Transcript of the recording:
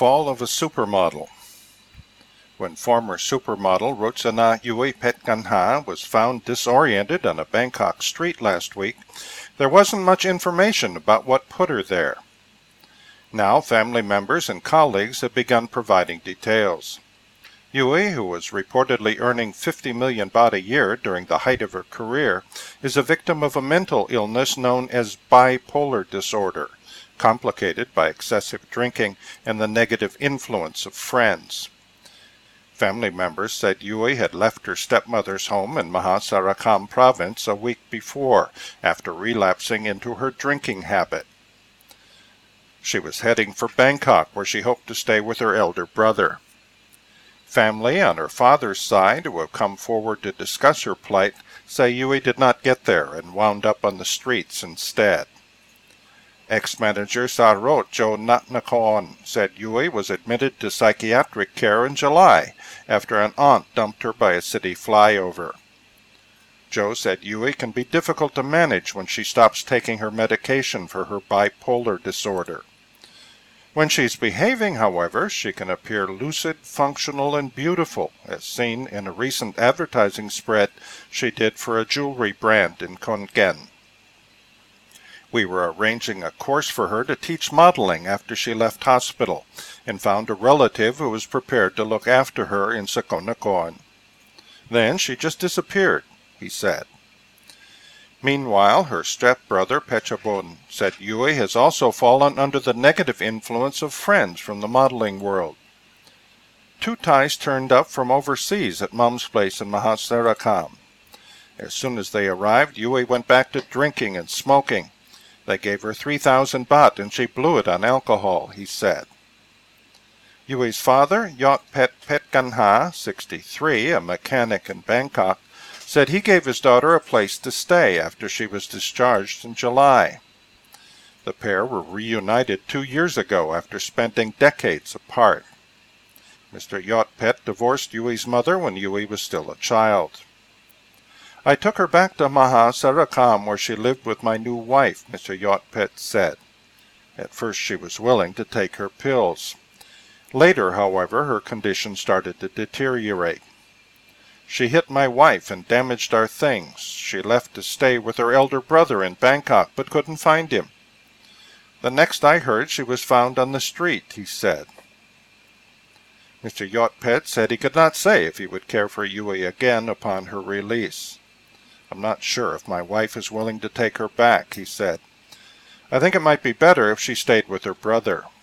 Fall of a Supermodel. When former supermodel Rotsana Yui Petkanha was found disoriented on a Bangkok street last week, there wasn't much information about what put her there. Now family members and colleagues have begun providing details. Yui, who was reportedly earning 50 million baht a year during the height of her career, is a victim of a mental illness known as bipolar disorder, complicated by excessive drinking and the negative influence of friends. Family members said Yui had left her stepmother's home in Mahasarakam province a week before, after relapsing into her drinking habit. She was heading for Bangkok, where she hoped to stay with her elder brother. Family on her father's side, who have come forward to discuss her plight, say Yui did not get there and wound up on the streets instead. Ex-manager Sarot Jo Natnakon said Yui was admitted to psychiatric care in July after an aunt dumped her by a city flyover. Jo said Yui can be difficult to manage when she stops taking her medication for her bipolar disorder. When she's behaving, however, she can appear lucid, functional, and beautiful, as seen in a recent advertising spread she did for a jewelry brand in Khon Kaen. We were arranging a course for her to teach modeling after she left hospital, and found a relative who was prepared to look after her in Sakonnakhon. Then she just disappeared, he said. Meanwhile, her stepbrother Pechabon said Yui has also fallen under the negative influence of friends from the modeling world. Two Thais turned up from overseas at Mom's place in Mahasarakam. As soon as they arrived, Yui went back to drinking and smoking. They gave her 3,000 baht and she blew it on alcohol, he said. Yui's father, Yot Pet Petkanha, 63, a mechanic in Bangkok, said he gave his daughter a place to stay after she was discharged in July. The pair were reunited 2 years ago after spending decades apart. Mr. Yot Pet divorced Yui's mother when Yui was still a child. I took her back to Mahasarakam where she lived with my new wife, Mr. Yot Pet said. At first she was willing to take her pills. Later, however, her condition started to deteriorate. She hit my wife and damaged our things. She left to stay with her elder brother in Bangkok, but couldn't find him. The next I heard, she was found on the street, he said. Mr. Yot Pet said he could not say if he would care for Yui again upon her release. I'm not sure if my wife is willing to take her back, he said. I think it might be better if she stayed with her brother.